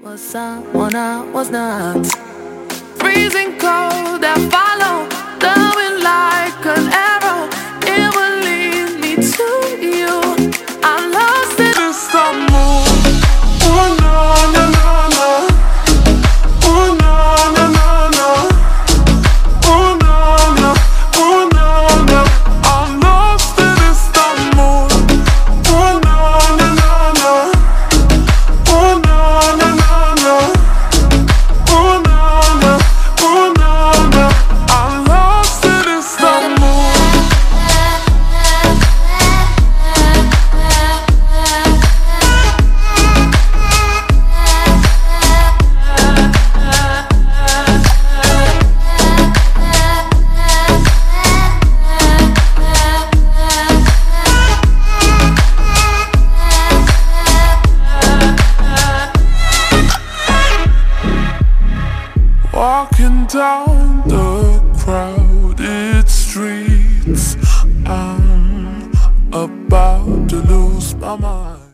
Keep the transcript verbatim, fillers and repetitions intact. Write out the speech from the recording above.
Was someone I was not. Freezing cold that follow, blowing like an arrow. It will lead me to you. I'm lost in the summer. Oh no, no, no, no. Oh no, no, no, no. Oh no, no, oh no, no. I'm lost in the summer. Oh no, no, no, no. Oh no, no, no, no. Oh no, no, oh no, no. I'm lost in the summer. Walking down the crowded streets, I'm about to lose my mind.